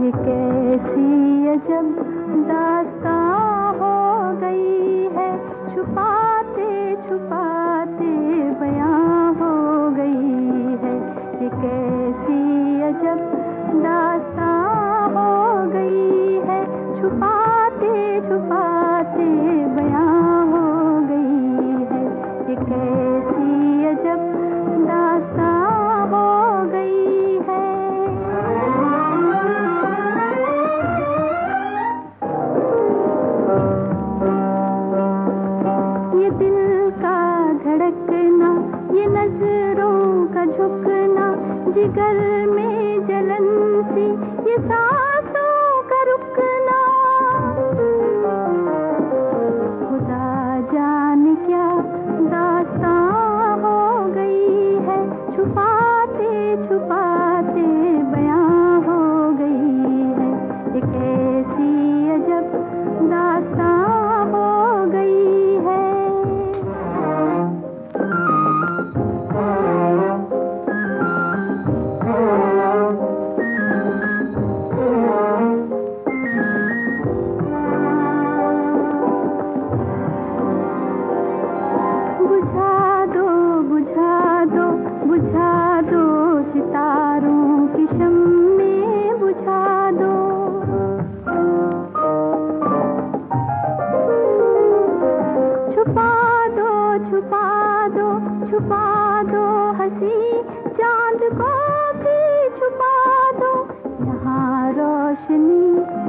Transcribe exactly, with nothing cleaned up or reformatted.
ये कैसी अजब दास्तां हो गई है, छुपाते छुपाते बयां हो गई है। ये कैसी अजब दास्तां हो गई है, छुपाते छुपाते बयां हो गई है। ये कैसी अजब दास्तां हो गई है। ये दिल का धड़कना, ये नजरों का झुकना, जिगर में जलन सी, ये सांसों का रुकना, खुदा जाने क्या दास्तां हो गई है, छुपाते छुपाते बयां हो गई है। ये कैसी अजब दास्तां हो गई है। बुझा दो बुझा दो बुझा दो सितारों की शम्में बुझा दो, छुपा दो छुपा दो छुपा दो हंसी चांद को भी छुपा दो। यहाँ रोशनी